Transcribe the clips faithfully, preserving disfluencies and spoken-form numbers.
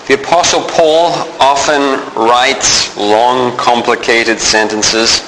The Apostle Paul often writes long, complicated sentences,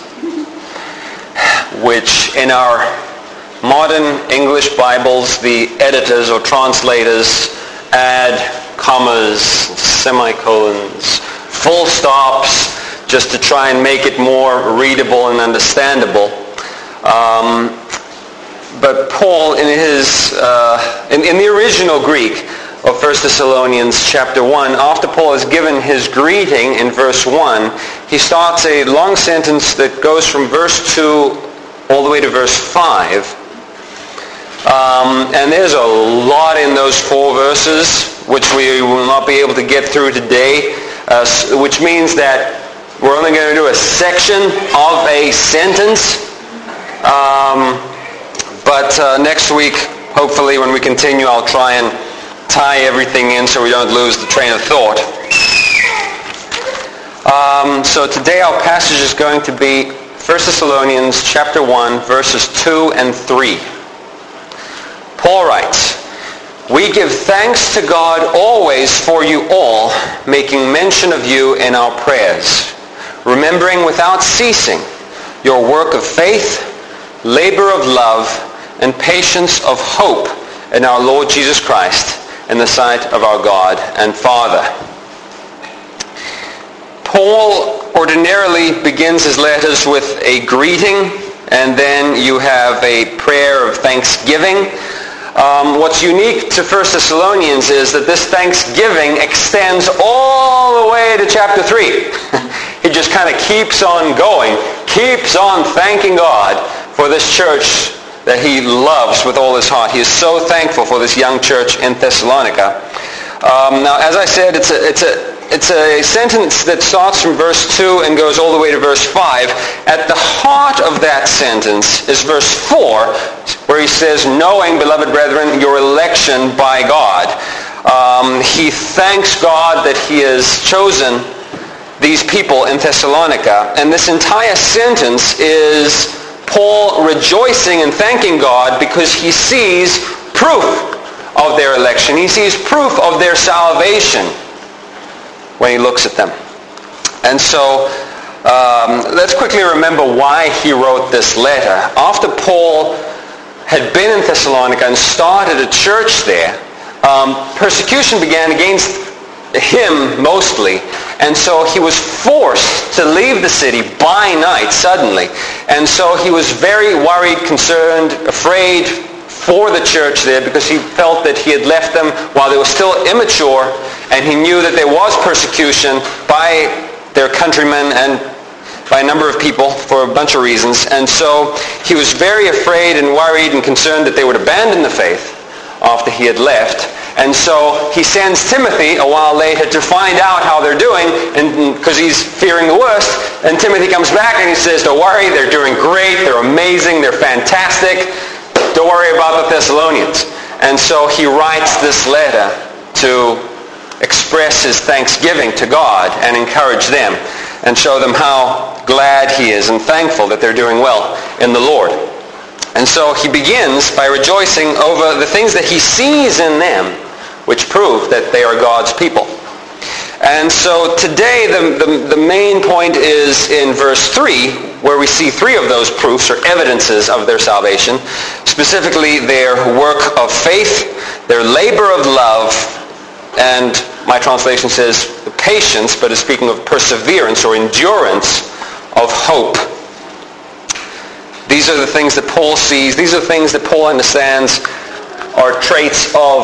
which in our modern English Bibles, the editors or translators add commas, semicolons, full stops, just to try and make it more readable and understandable. Um, but Paul, in his uh, in, in the original Greek of First Thessalonians chapter one, after Paul has given his greeting in verse one, he starts a long sentence that goes from verse two all the way to verse five. Um, and there's a lot in those four verses, which we will not be able to get through today, uh, which means that we're only going to do a section of a sentence. Um, but uh, next week, hopefully, when we continue, I'll try and tie everything in so we don't lose the train of thought. Um, so today our passage is going to be First Thessalonians chapter one, verses two and three. Paul writes, "We give thanks to God always for you all, making mention of you in our prayers, remembering without ceasing your work of faith, labor of love, and patience of hope in our Lord Jesus Christ, in the sight of our God and Father." Paul ordinarily begins his letters with a greeting, and then you have a prayer of thanksgiving. Um, what's unique to First Thessalonians is that this thanksgiving extends all the way to chapter three. He just kind of keeps on going, keeps on thanking God for this church that he loves with all his heart. He is so thankful for this young church in Thessalonica. Um, now, as I said, it's a, it's a It's a sentence that starts from verse two and goes all the way to verse five. At the heart of that sentence is verse four, where he says, "Knowing, beloved brethren, your election by God." Um, he thanks God that he has chosen these people in Thessalonica. And this entire sentence is Paul rejoicing and thanking God because he sees proof of their election. He sees proof of their salvation when he looks at them. And so um, let's quickly remember why he wrote this letter. After Paul had been in Thessalonica and started a church there, um, persecution began against him mostly. And so he was forced to leave the city by night suddenly. And so he was very worried, concerned, afraid for the church there, because he felt that he had left them while they were still immature, and he knew that there was persecution by their countrymen and by a number of people for a bunch of reasons. And so he was very afraid and worried and concerned that they would abandon the faith after he had left. And so he sends Timothy a while later to find out how they're doing, and because he's fearing the worst. And Timothy comes back and he says, "Don't worry, they're doing great, they're amazing, they're fantastic. Don't worry about the Thessalonians." And so he writes this letter to express his thanksgiving to God and encourage them and show them how glad he is and thankful that they're doing well in the Lord. And so he begins by rejoicing over the things that he sees in them, which prove that they are God's people. And so today the, the, the main point is in verse three, where we see three of those proofs or evidences of their salvation, specifically their work of faith, their labor of love, and my translation says patience, but is speaking of perseverance or endurance of hope. These are the things that Paul sees. These are things that Paul understands are traits of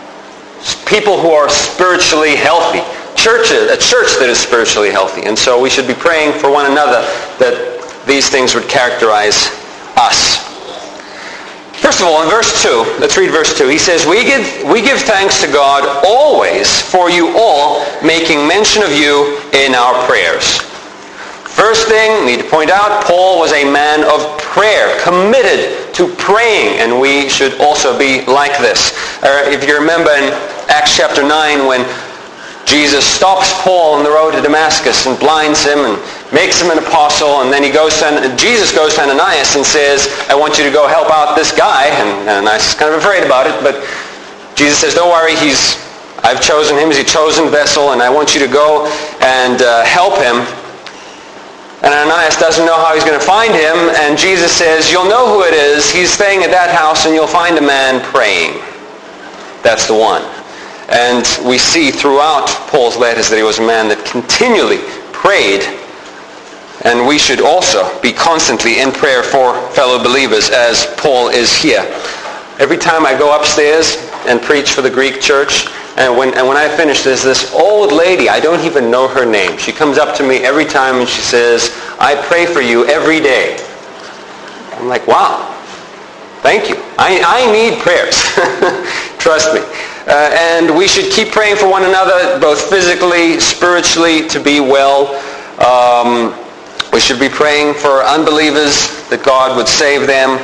people who are spiritually healthy. Churches, a church that is spiritually healthy. And so we should be praying for one another that these things would characterize us. First of all, in verse two, let's read verse two. He says, we give, we give thanks to God always for you all, making mention of you in our prayers. First thing, need to point out, Paul was a man of prayer, committed to praying, and we should also be like this. Uh, if you remember in Acts chapter nine, when Jesus stops Paul on the road to Damascus and blinds him and makes him an apostle, and then he goes to, Jesus goes to Ananias and says, "I want you to go help out this guy." And Ananias is kind of afraid about it, but Jesus says, "Don't worry, he's I've chosen him. He's a chosen vessel, and I want you to go and uh, help him. And Ananias doesn't know how he's going to find him, and Jesus says, you'll know who it is. He's staying at that house, and you'll find a man praying. That's the one. And we see throughout Paul's letters that he was a man that continually prayed. And we should also be constantly in prayer for fellow believers, as Paul is here. Every time I go upstairs and preach for the Greek church, and when, and when I finish, there's this old lady, I don't even know her name. She comes up to me every time and she says, I pray for you every day. I'm like, wow, thank you. I, I need prayers. Trust me. Uh, and we should keep praying for one another, both physically, spiritually, to be well. Um, we should be praying for unbelievers, that God would save them.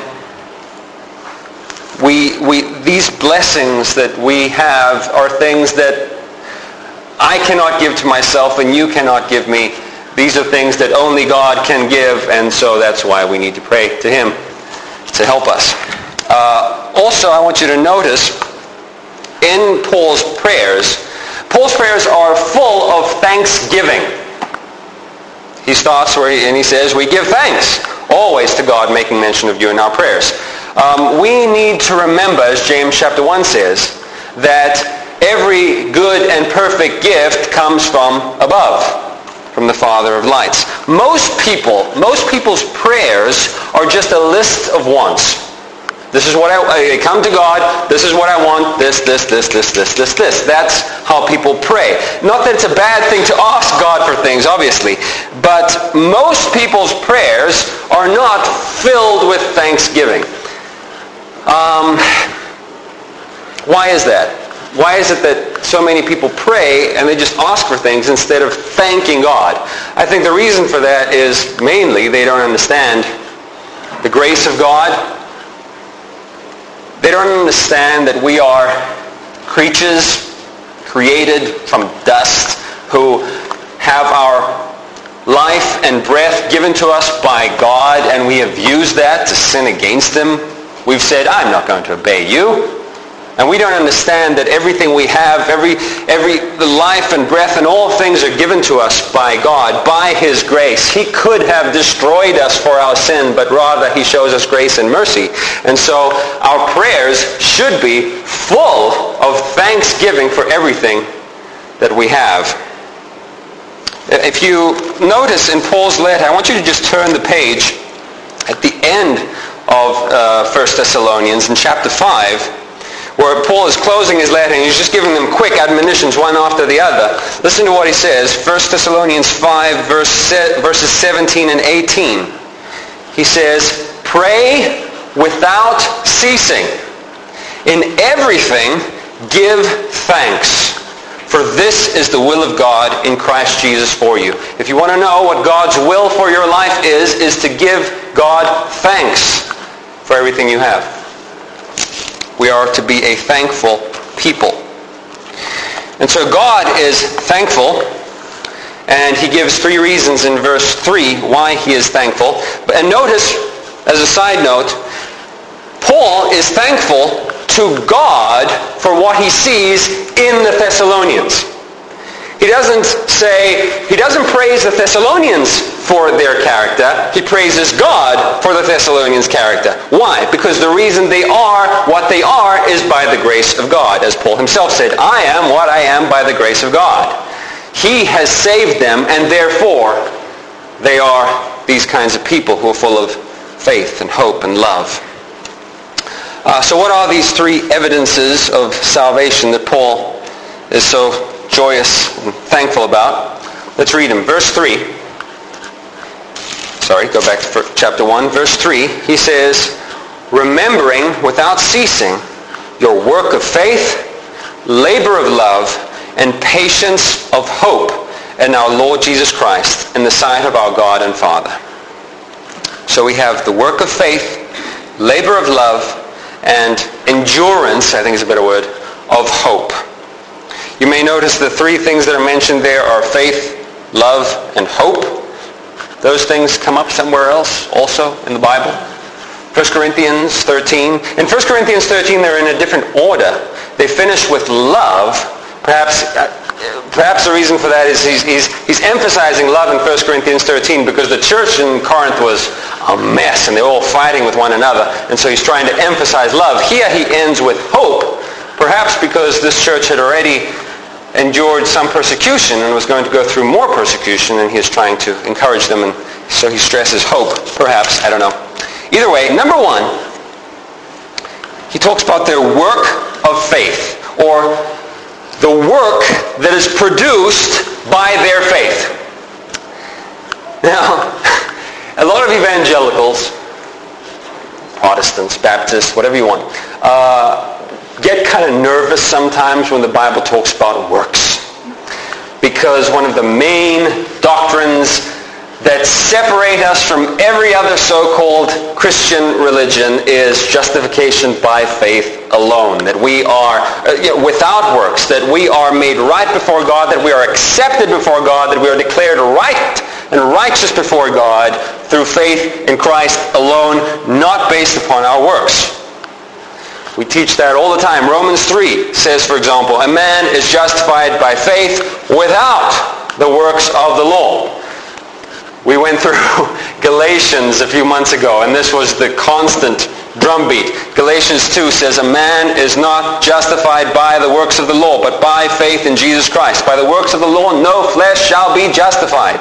We, we, these blessings that we have are things that I cannot give to myself and you cannot give me. These are things that only God can give, and so that's why we need to pray to him to help us. Uh, also, I want you to notice in Paul's prayers, Paul's prayers are full of thanksgiving. He starts where he, and he says, we give thanks always to God, making mention of you in our prayers. Um, we need to remember, as James chapter one says, that every good and perfect gift comes from above, from the Father of lights. Most people, most people's prayers are just a list of wants. This is what I, I come to God, this is what I want, this, this, this, this, this, this, this. That's how people pray. Not that it's a bad thing to ask God for things, obviously, but most people's prayers are not filled with thanksgiving. Um, why is that? Why is it that so many people pray and they just ask for things instead of thanking God? I think the reason for that is mainly they don't understand the grace of God. They don't understand that we are creatures created from dust who have our life and breath given to us by God, and we have used that to sin against him. We've said, I'm not going to obey you. And we don't understand that everything we have, every, every the life and breath and all things are given to us by God, by his grace. He could have destroyed us for our sin, but rather he shows us grace and mercy. And so our prayers should be full of thanksgiving for everything that we have. If you notice in Paul's letter, I want you to just turn the page at the end of uh, First Thessalonians in chapter five, where Paul is closing his letter and he's just giving them quick admonitions one after the other. Listen to what he says, First Thessalonians five, verse se- verses seventeen and eighteen. He says, pray without ceasing. In everything give thanks, for this is the will of God in Christ Jesus for you. If you want to know what God's will for your life is, is to give God thanks for everything you have. We are to be a thankful people. And so God is thankful, and he gives three reasons in verse three why he is thankful. And notice, as a side note, Paul is thankful to God for what he sees in the Thessalonians. He doesn't say, he doesn't praise the Thessalonians for their character. He praises God for the Thessalonians' character. Why? Because the reason they are what they are is by the grace of God. As Paul himself said, I am what I am by the grace of God. He has saved them, and therefore they are these kinds of people who are full of faith and hope and love. Uh, so what are these three evidences of salvation that Paul is so joyous and thankful about? Let's read them. Verse three. Sorry, go back to chapter one. Verse three. He says, remembering without ceasing your work of faith, labor of love, and patience of hope in our Lord Jesus Christ in the sight of our God and Father. So we have the work of faith, labor of love, and endurance, I think is a better word, of hope. You may notice the three things that are mentioned there are faith, love, and hope. Those things come up somewhere else also in the Bible. First Corinthians thirteen. In First Corinthians thirteen, they're in a different order. They finish with love, Perhaps, uh, perhaps the reason for that is he's, he's, he's emphasizing love in First Corinthians thirteen because the church in Corinth was a mess and they were all fighting with one another. And so he's trying to emphasize love. Here he ends with hope, perhaps because this church had already endured some persecution and was going to go through more persecution, and he is trying to encourage them, and so he stresses hope, perhaps, I don't know. Either way, number one, he talks about their work of faith, or the work that is produced by their faith. Now, a lot of evangelicals, Protestants, Baptists, whatever you want, uh, get kind of nervous sometimes when the Bible talks about works. Because one of the main doctrines that separate us from every other so-called Christian religion is justification by faith alone. That we are, uh, you know, without works, that we are made right before God, that we are accepted before God, that we are declared right and righteous before God through faith in Christ alone, not based upon our works. We teach that all the time. Romans three says, for example, a man is justified by faith without the works of the law. We went through Galatians a few months ago, and this was the constant drumbeat. Galatians two says, a man is not justified by the works of the law, but by faith in Jesus Christ. By the works of the law, no flesh shall be justified.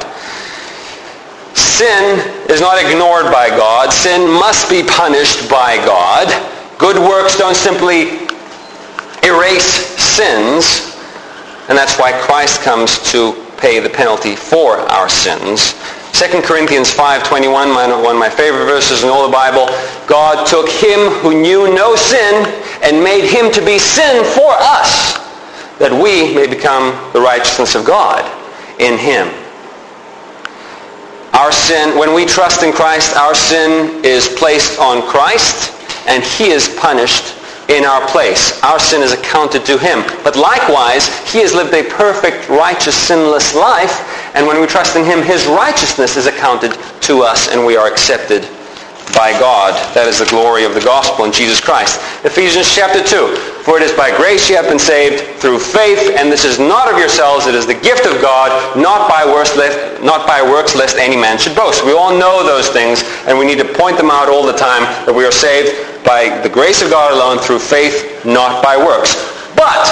Sin is not ignored by God. Sin must be punished by God. Good works don't simply erase sins, and that's why Christ comes to pay the penalty for our sins. Second Corinthians five twenty-one, one of my favorite verses in all the Bible, God took him who knew no sin and made him to be sin for us, that we may become the righteousness of God in him. Our sin, when we trust in Christ, our sin is placed on Christ, and he is punished in our place. Our sin is accounted to him. But likewise, he has lived a perfect, righteous, sinless life, and when we trust in him, his righteousness is accounted to us, and we are accepted by God. That is the glory of the gospel in Jesus Christ. Ephesians chapter two, for it is by grace you have been saved through faith, and this is not of yourselves, it is the gift of God, not by works lest, not by works lest any man should boast. We all know those things, and we need to point them out all the time, that we are saved by the grace of God alone through faith, not by works. But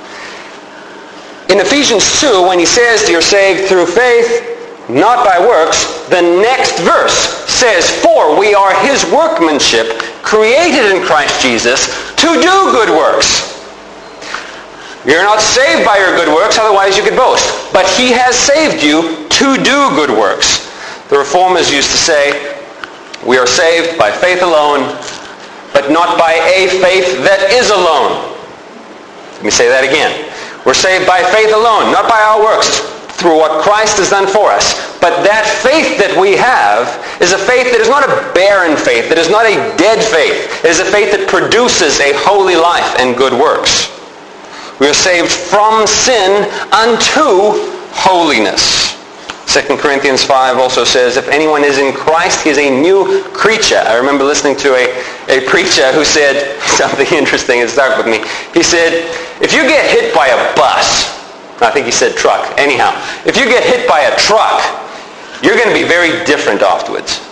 in Ephesians two, when he says you're saved through faith, not by works, the next verse says, for we are his workmanship, created in Christ Jesus to do good works. You're not saved by your good works, otherwise you could boast. But he has saved you to do good works. The Reformers used to say, we are saved by faith alone, but not by a faith that is alone. Let me say that again. We're saved by faith alone, not by our works, through what Christ has done for us. But that faith that we have is a faith that is not a barren faith, that is not a dead faith. It is a faith that produces a holy life and good works. We are saved from sin unto holiness. Second Corinthians five also says, if anyone is in Christ, he is a new creature. I remember listening to a, a preacher who said something interesting. It stuck with me. He said, if you get hit by a bus, I think he said truck. Anyhow, if you get hit by a truck, you're going to be very different afterwards.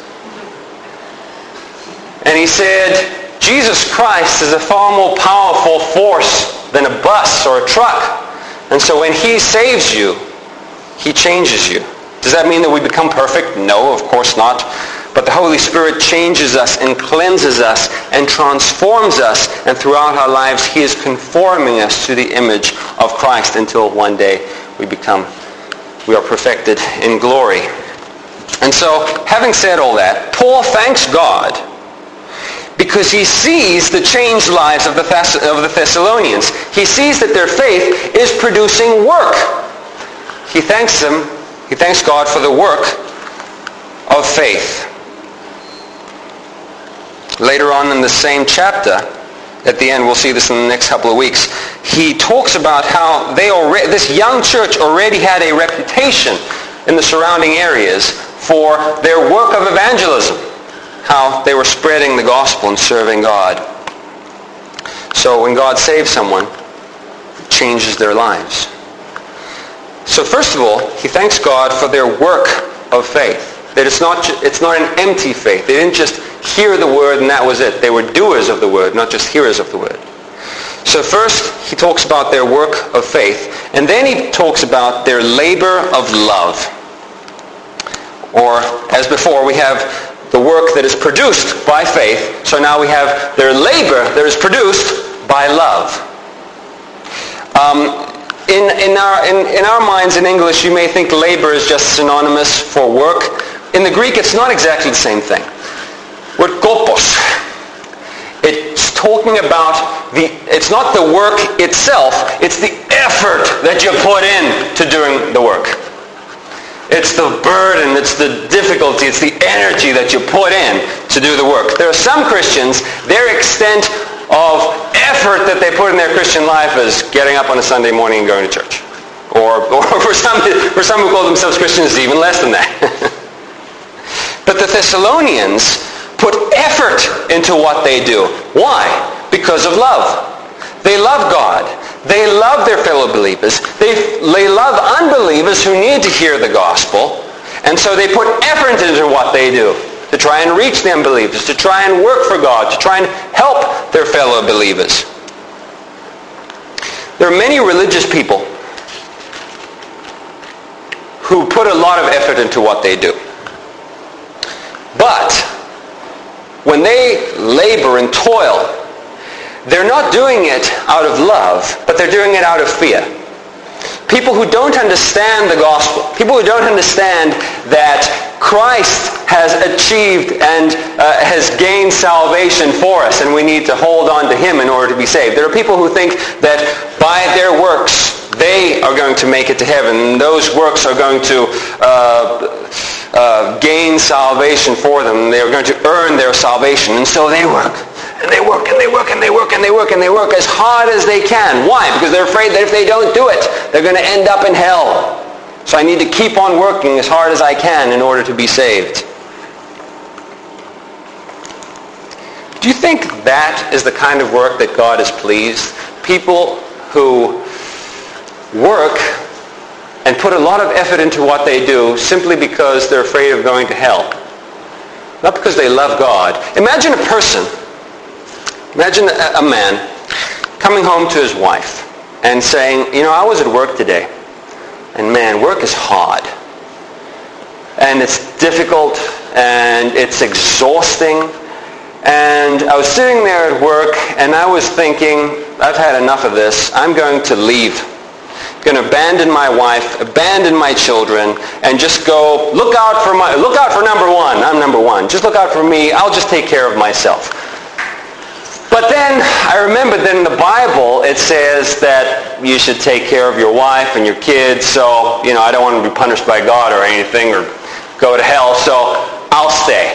And he said, Jesus Christ is a far more powerful force than a bus or a truck. And so when he saves you, he changes you. Does that mean that we become perfect? No, of course not. But the Holy Spirit changes us and cleanses us and transforms us. And throughout our lives, he is conforming us to the image of Christ until one day we become, we are perfected in glory. And so, having said all that, Paul thanks God because he sees the changed lives of the, Thess- of the Thessalonians. He sees that their faith is producing work. He thanks them, he thanks God for the work of faith. Later on in the same chapter, at the end, we'll see this in the next couple of weeks, he talks about how they already, this young church already had a reputation in the surrounding areas for their work of evangelism, how they were spreading the gospel and serving God. So when God saves someone, changes their lives. So first of all, he thanks God for their work of faith. That it's not, it's not an empty faith. They didn't just hear the word and that was it. They were doers of the word, not just hearers of the word. So first, he talks about their work of faith. And then he talks about their labor of love. Or, as before, we have the work that is produced by faith. So now we have their labor that is produced by love. Um, in, in, our, in, in our minds, in English, you may think labor is just synonymous for work. In the Greek, it's not exactly the same thing. Word kopos. It's talking about the, it's not the work itself, it's the effort that you put in to doing the work. It's the burden, it's the difficulty, it's the energy that you put in to do the work. There are some Christians, their extent of effort that they put in their Christian life is getting up on a Sunday morning and going to church. Or, or for some, for some who call themselves Christians, even less than that. But the Thessalonians put effort into what they do. Why? Because of love. They love God. They love their fellow believers. They, they love unbelievers who need to hear the gospel. And so they put effort into what they do to try and reach the unbelievers, to try and work for God, to try and help their fellow believers. There are many religious people who put a lot of effort into what they do. But when they labor and toil, they're not doing it out of love, but they're doing it out of fear. People who don't understand the gospel, people who don't understand that Christ has achieved and uh, has gained salvation for us, and we need to hold on to him in order to be saved. There are people who think that by their works, they are going to make it to heaven, and those works are going to uh, Uh, gain salvation for them. They are going to earn their salvation. And so they work, and they work, and they work, and they work, and they work, and they work as hard as they can. Why? Because they're afraid that if they don't do it, they're going to end up in hell. So I need to keep on working as hard as I can in order to be saved. Do you think that is the kind of work that God is pleased? People who work and put a lot of effort into what they do simply because they're afraid of going to hell. Not because they love God. Imagine a person, imagine a man coming home to his wife and saying, you know, I was at work today, and man, work is hard. And it's difficult, and it's exhausting. And I was sitting there at work, and I was thinking, I've had enough of this. I'm going to leave. Going to abandon my wife, abandon my children, and just go, look out for my, look out for number one. I'm number one. Just look out for me. I'll just take care of myself. But then I remember that in the Bible it says that you should take care of your wife and your kids. So, you know, I don't want to be punished by God or anything or go to hell. So I'll stay.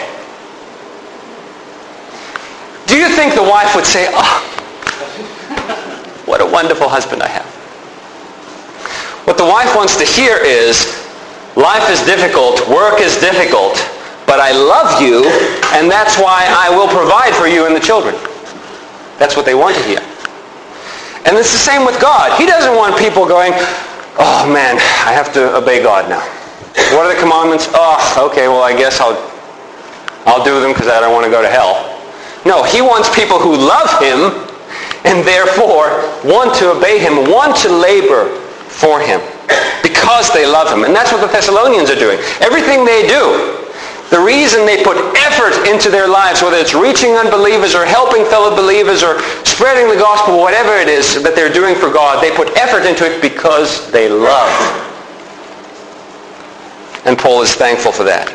Do you think the wife would say, oh, what a wonderful husband I have? What the wife wants to hear is, life is difficult, work is difficult, but I love you, and that's why I will provide for you and the children. That's what they want to hear. And it's the same with God. He doesn't want people going, oh man, I have to obey God now. What are the commandments? Oh, okay, well I guess I'll, I'll do them because I don't want to go to hell. No, he wants people who love him, and therefore want to obey him, want to labor for him because they love him. And that's what the Thessalonians are doing. Everything they do, the reason they put effort into their lives, whether it's reaching unbelievers or helping fellow believers or spreading the gospel, whatever it is that they're doing for God, they put effort into it because they love. And Paul is thankful for that.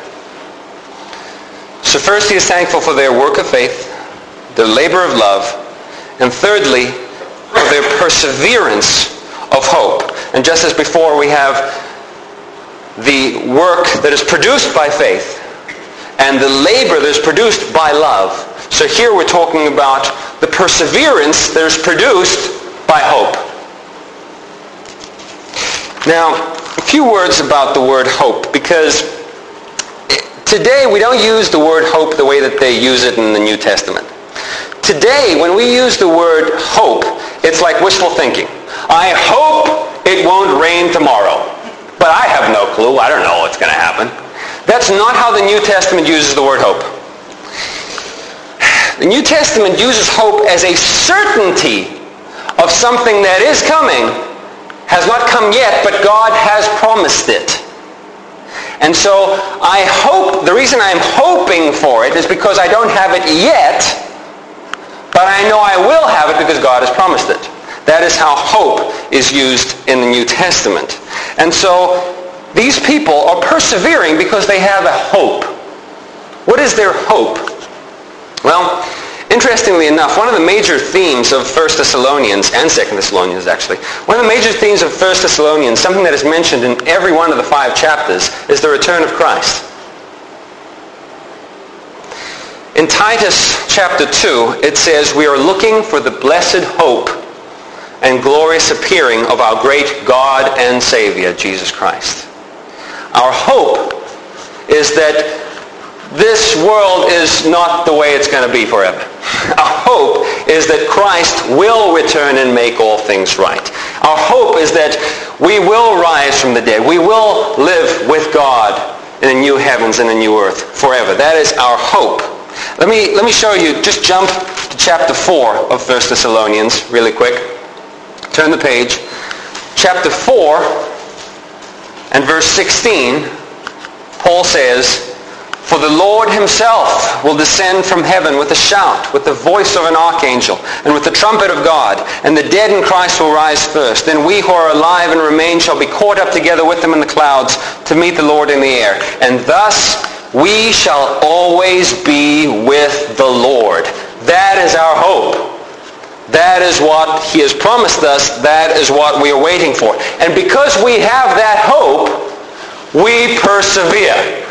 So first he is thankful for their work of faith, their labor of love, and thirdly, for their perseverance of hope. And just as before, we have the work that is produced by faith and the labor that is produced by love. So here we're talking about the perseverance that is produced by hope. Now, a few words about the word hope, because today we don't use the word hope the way that they use it in the New Testament. Today, when we use the word hope, it's like wishful thinking. I hope it won't rain tomorrow. But I have no clue. I don't know what's going to happen. That's not how the New Testament uses the word hope. The New Testament uses hope as a certainty of something that is coming, has not come yet, but God has promised it. And so I hope, the reason I'm hoping for it is because I don't have it yet, but I know I will have it because God has promised it. That is how hope is used in the New Testament. And so these people are persevering because they have a hope. What is their hope? Well, interestingly enough, one of the major themes of First Thessalonians, and Second Thessalonians actually, one of the major themes of First Thessalonians, something that is mentioned in every one of the five chapters, is the return of Christ. In Titus chapter two, it says, we are looking for the blessed hope and glorious appearing of our great God and Savior, Jesus Christ. Our hope is that this world is not the way it's going to be forever. Our hope is that Christ will return and make all things right. Our hope is that we will rise from the dead. We will live with God in a new heavens and a new earth forever. That is our hope. Let me, let me show you, just jump to chapter four of First Thessalonians really quick. Turn the page. Chapter four and verse sixteen, Paul says, for the Lord himself will descend from heaven with a shout, with the voice of an archangel, and with the trumpet of God, and the dead in Christ will rise first. Then we who are alive and remain shall be caught up together with them in the clouds to meet the Lord in the air. And thus we shall always be with the Lord. That is our hope. That is what he has promised us. That is what we are waiting for. And because we have that hope, we persevere.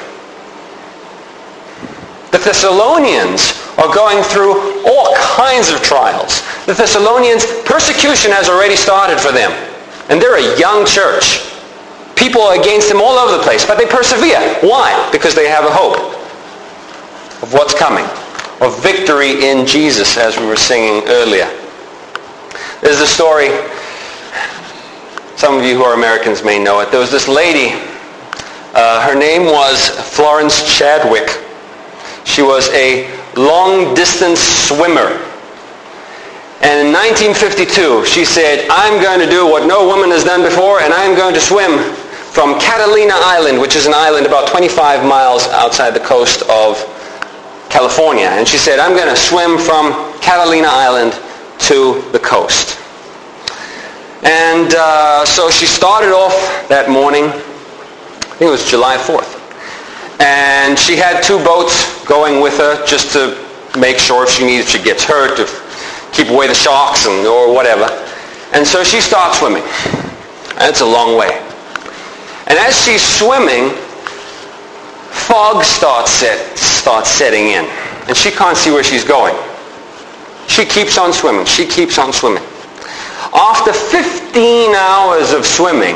The Thessalonians are going through all kinds of trials. The Thessalonians, persecution has already started for them. And they're a young church. People are against them all over the place, but they persevere. Why? Because they have a hope of what's coming, of victory in Jesus, as we were singing earlier. There's a story, some of you who are Americans may know it. There was this lady, uh, her name was Florence Chadwick. She was a long-distance swimmer. And in nineteen fifty-two, she said, I'm going to do what no woman has done before, and I'm going to swim from Catalina Island, which is an island about twenty-five miles outside the coast of California. And she said, I'm going to swim from Catalina Island to the coast. And uh, so she started off that morning, I think it was July fourth. And she had two boats going with her just to make sure if she needs, if she gets hurt, to keep away the sharks and, or whatever. And so she starts swimming. That's a long way. And as she's swimming, fog starts, set, starts setting in. And she can't see where she's going. She keeps on swimming. She keeps on swimming. After fifteen hours of swimming,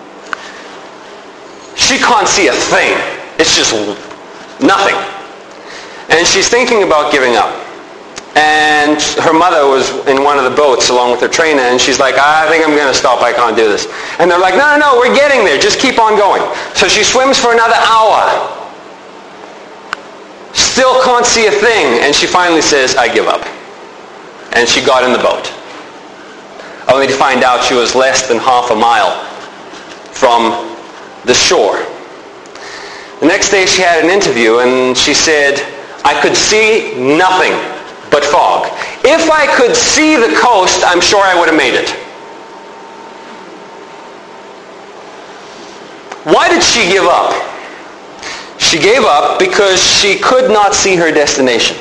she can't see a thing. It's just nothing. And she's thinking about giving up. And her mother was in one of the boats along with her trainer, and she's like, I think I'm going to stop. I can't do this. And they're like, no, no, no, we're getting there. Just keep on going. So she swims for another hour. Still can't see a thing. And she finally says, I give up. And she got in the boat. Only to find out she was less than half a mile from the shore. The next day she had an interview, and she said, I could see nothing but fog. If I could see the coast, I'm sure I would have made it. Why did she give up? She gave up because she could not see her destination.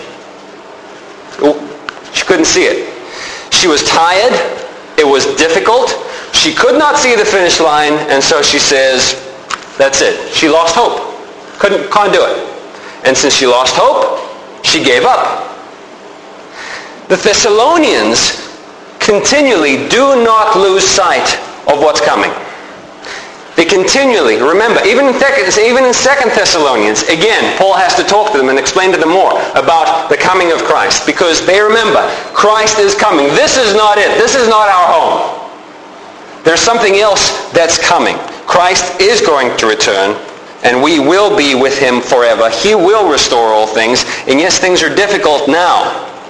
She couldn't see it. She was tired. It was difficult. She could not see the finish line, and so she says, that's it. She lost hope. Couldn't, can't do it. And since she lost hope, she gave up. The Thessalonians continually do not lose sight of what's coming. They continually, remember, even in, even in Second Thessalonians, again, Paul has to talk to them and explain to them more about the coming of Christ, because they remember, Christ is coming. This is not it. This is not our home. there's something else that's coming. Christ is going to return, and we will be with him forever. He will restore all things. And yes, things are difficult now,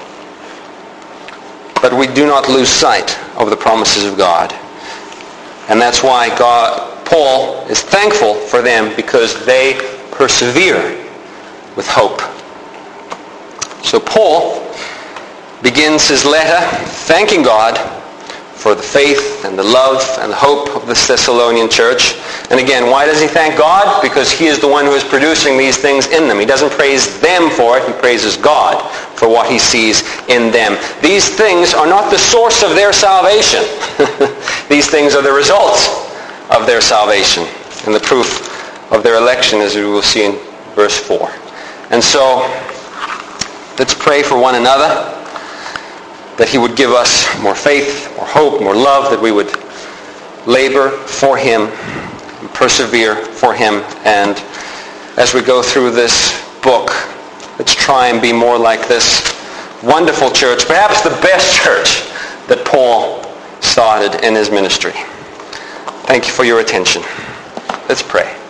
but we do not lose sight of the promises of God. And that's why God, Paul is thankful for them, because they persevere with hope. So Paul begins his letter thanking God for the faith and the love and the hope of the Thessalonian church. And again, why does he thank God? Because he is the one who is producing these things in them. He doesn't praise them for it. He praises God for what he sees in them. These things are not the source of their salvation. These things are the results of their salvation and the proof of their election, as we will see in verse four. And so, let's pray for one another, that he would give us more faith, more hope, more love, that we would labor for him, and persevere for him. And as we go through this book, let's try and be more like this wonderful church, perhaps the best church that Paul started in his ministry. Thank you for your attention. Let's pray.